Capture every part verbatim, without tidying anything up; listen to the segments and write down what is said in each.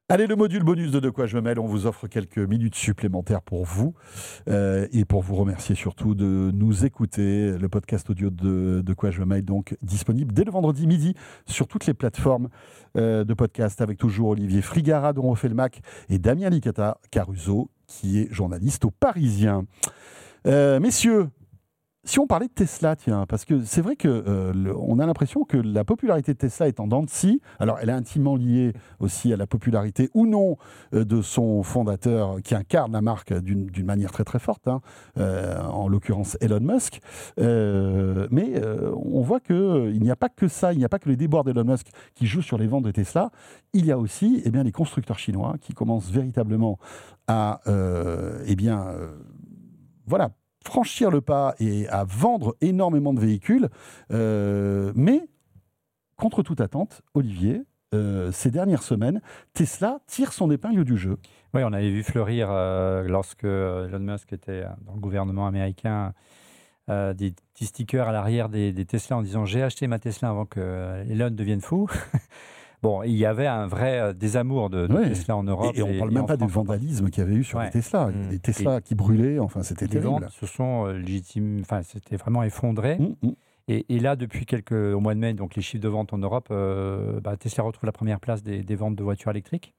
Allez, le module bonus de De quoi je me mêle, on vous offre quelques minutes supplémentaires pour vous euh, et pour vous remercier surtout de nous écouter. Le podcast audio de De quoi je me mêle, donc disponible dès le vendredi midi sur toutes les plateformes euh, de podcast, avec toujours Olivier Frigara dont on fait le Mac et Damien Licata Caruso qui est journaliste au Parisien. Euh, messieurs, si on parlait de Tesla, tiens, parce que c'est vrai que euh, le, on a l'impression que la popularité de Tesla est en dents de scie. Alors, elle est intimement liée aussi à la popularité ou non euh, de son fondateur, qui incarne la marque d'une, d'une manière très très forte, hein, euh, en l'occurrence Elon Musk. Euh, mais euh, on voit qu'il n'y a pas que ça, il n'y a pas que les déboires d'Elon Musk qui jouent sur les ventes de Tesla. Il y a aussi eh bien, les constructeurs chinois qui commencent véritablement à, euh, eh bien, euh, voilà, franchir le pas et à vendre énormément de véhicules. Euh, mais, contre toute attente, Olivier, euh, ces dernières semaines, Tesla tire son épingle du jeu. Oui, on avait vu fleurir, euh, lorsque Elon Musk était dans le gouvernement américain, euh, des petits stickers à l'arrière des, des Tesla en disant « J'ai acheté ma Tesla avant que Elon devienne fou ». Bon, il y avait un vrai désamour de, de ouais. Tesla en Europe. Et, et on ne parle même pas du vandalisme qu'il y avait eu sur ouais. les Tesla. Mmh. Les Tesla et qui brûlaient, enfin, c'était les terrible. Les ventes se sont euh, légitimes, enfin, c'était vraiment effondré. Mmh, mmh. Et, et là, depuis quelques, au mois de mai, donc les chiffres de vente en Europe, euh, bah, Tesla retrouve la première place des, des ventes de voitures électriques.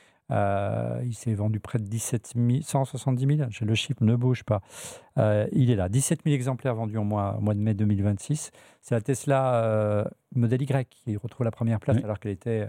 Euh, il s'est vendu près de dix-sept mille, cent soixante-dix mille, le chiffre ne bouge pas. Euh, il est là, dix-sept mille exemplaires vendus au mois, au mois de mai deux mille vingt-six. C'est la Tesla euh, Model Y qui retrouve la première place, oui. alors qu'elle était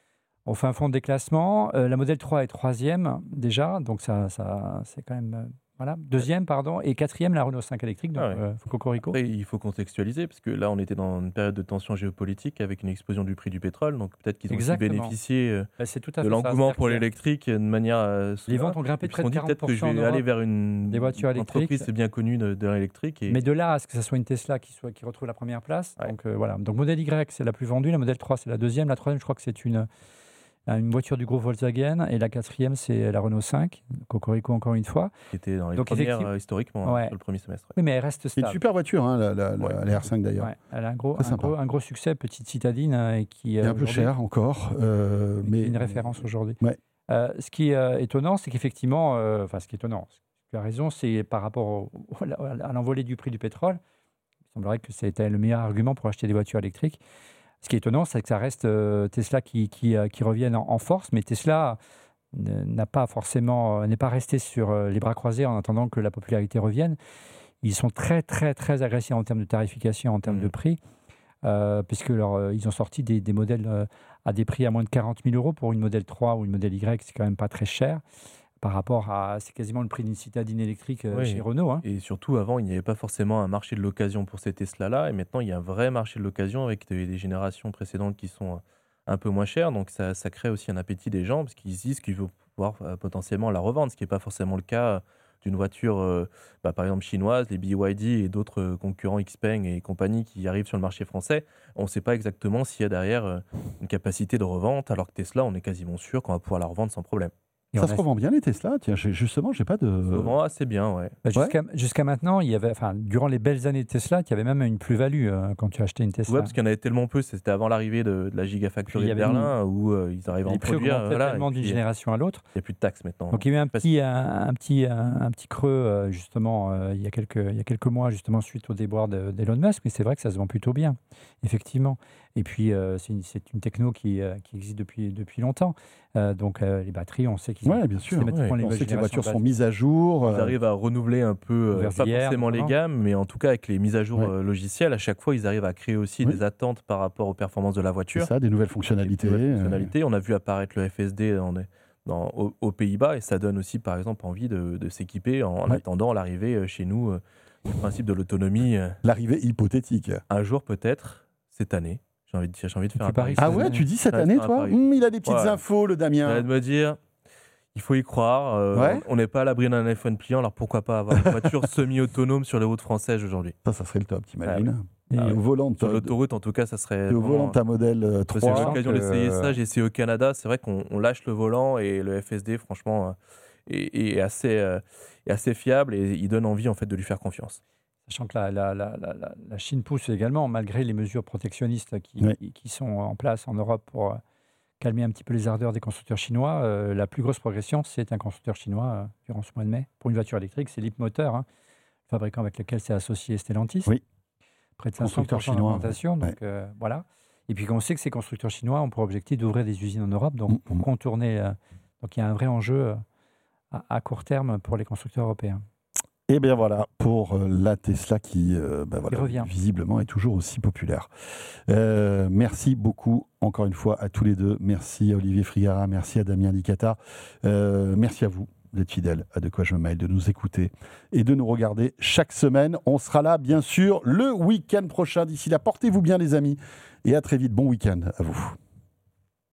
au fin fond des classements. Euh, la Model trois est troisième déjà, donc ça, ça, c'est quand même... Euh, Voilà, deuxième, pardon, et quatrième, la Renault cinq électrique, donc ah ouais. euh, Cocorico. Après, il faut contextualiser, parce que là, on était dans une période de tension géopolitique avec une explosion du prix du pétrole, donc peut-être qu'ils ont Exactement. aussi bénéficié euh, bah, c'est tout à de fait l'engouement ça, pour l'électrique de manière euh, Les ventes ont grimpé de près de quarante pour cent. Peut-être que je vais aller vers une, des voitures une entreprise c'est bien connue de, de l'électrique. Et... Mais de là à ce que ce soit une Tesla qui, soit, qui retrouve la première place, ouais. donc euh, voilà. Donc Model Y, c'est la plus vendue, la Model trois, c'est la deuxième, la troisième, je crois que c'est une... une voiture du groupe Volkswagen, et la quatrième, c'est la Renault cinq, Cocorico encore une fois. Qui était dans les Donc, premières euh, historiquement, ouais. hein, sur le premier semestre. Ouais. Oui, mais elle reste stable. C'est une super voiture, hein, la, la, ouais. la, la R cinq d'ailleurs. Ouais. Elle a un gros, un, gros, un gros succès, petite citadine, et qui est un peu cher encore. Euh, mais... une référence aujourd'hui. Ouais. Euh, ce qui est euh, étonnant, c'est qu'effectivement, euh, enfin ce qui est étonnant, tu as raison, c'est par rapport au, à l'envolée du prix du pétrole, il semblerait que c'était le meilleur argument pour acheter des voitures électriques. Ce qui est étonnant, c'est que ça reste euh, Tesla qui, qui, euh, qui revienne en, en force, mais Tesla n'a pas forcément, n'est pas resté sur euh, les bras croisés en attendant que la popularité revienne. Ils sont très, très, très agressifs en termes de tarification, en termes mmh. de prix, euh, puisque leur, euh, ils ont sorti des, des modèles euh, à des prix à moins de quarante mille euros pour une Model trois ou une Model Y, c'est quand même pas très cher. Par rapport à, c'est quasiment le prix d'une citadine électrique euh, oui, chez Renault. Hein. Et surtout, avant, il n'y avait pas forcément un marché de l'occasion pour ces Tesla-là. Et maintenant, il y a un vrai marché de l'occasion avec des, des générations précédentes qui sont un peu moins chères. Donc, ça, ça crée aussi un appétit des gens parce qu'ils se disent qu'ils vont pouvoir euh, potentiellement la revendre, ce qui n'est pas forcément le cas d'une voiture, euh, bah, par exemple, chinoise, les B Y D et d'autres euh, concurrents Xpeng et compagnie qui arrivent sur le marché français. On ne sait pas exactement s'il y a derrière euh, une capacité de revente, alors que Tesla, on est quasiment sûr qu'on va pouvoir la revendre sans problème. Et ça se a... revend bien les Tesla. Tiens, justement, j'ai pas de. Ça se revend assez bien, ouais. Bah, jusqu'à, ouais. jusqu'à maintenant, il y avait, enfin, durant les belles années de Tesla, il y avait même une plus-value euh, quand tu achetais une Tesla. Ouais, parce qu'il y en avait tellement peu. C'était avant l'arrivée de, de la Gigafactory de Berlin une... où euh, ils arrivaient à en produire. Voilà, tellement d'une génération à l'autre. Il n'y a plus de taxes maintenant. Donc il y a eu un petit, un, un petit, un, un petit creux euh, justement euh, il y a quelques, il y a quelques mois justement suite au déboire de, d'Elon Musk, mais c'est vrai que ça se vend plutôt bien, effectivement. Et puis euh, c'est, une, c'est une techno qui, euh, qui existe depuis depuis longtemps. Euh, donc euh, les batteries, on sait qu'ils. Ouais, bien sûr. Ouais, les on sait que les voitures sont mises à jour. Ils arrivent à renouveler un peu, euh, pas hier, forcément les gammes, mais en tout cas avec les mises à jour ouais. euh, logicielles, à chaque fois, ils arrivent à créer aussi oui. des attentes par rapport aux performances de la voiture. C'est ça, des nouvelles fonctionnalités. Des nouvelles fonctionnalités. On a vu apparaître le F S D dans des, dans, aux, aux Pays-Bas et ça donne aussi, par exemple, envie de, de s'équiper en, en ouais. attendant l'arrivée chez nous euh, du principe de l'autonomie. Euh, l'arrivée hypothétique. Un jour peut-être, cette année. J'ai envie de, j'ai envie de faire un pari. Ah ouais, tu dis cette ouais, année, toi mmh, il a des petites ouais. infos, le Damien. J'allais de me dire, il faut y croire. Euh, ouais. On n'est pas à l'abri d'un iPhone pliant, alors pourquoi pas avoir une voiture semi-autonome sur les routes françaises aujourd'hui. Ça, ça serait le top, t'imagines. Ah, et ah, au volant de sur l'autoroute, en tout cas, ça serait. Et au volant de ta Model trois. J'ai eu l'occasion d'essayer ça, j'ai essayé au Canada. C'est vrai qu'on on lâche le volant et le F S D, franchement, est, est, assez, euh, est assez fiable et il donne envie en fait, de lui faire confiance. Sachant que la, la, la, la, la Chine pousse également, malgré les mesures protectionnistes qui, oui. qui, qui sont en place en Europe pour calmer un petit peu les ardeurs des constructeurs chinois. Euh, la plus grosse progression, c'est un constructeur chinois euh, durant ce mois de mai. Pour une voiture électrique, c'est Leapmotor, hein, le fabricant avec lequel s'est associé Stellantis. Oui. Près de cinq cents pour cent d'augmentation. Donc, ouais. euh, voilà. Et puis, on sait que ces constructeurs chinois ont pour objectif d'ouvrir des usines en Europe, donc pour mmh. contourner. Euh, donc, il y a un vrai enjeu euh, à, à court terme pour les constructeurs européens. Et bien voilà, pour la Tesla qui, euh, ben voilà, revient. visiblement, est toujours aussi populaire. Euh, merci beaucoup, encore une fois, à tous les deux. Merci à Olivier Frigara, merci à Damien Licata. Euh, merci à vous d'être fidèles à De quoi je me mêle, de nous écouter et de nous regarder chaque semaine. On sera là, bien sûr, le week-end prochain. D'ici là, portez-vous bien, les amis, et à très vite. Bon week-end à vous.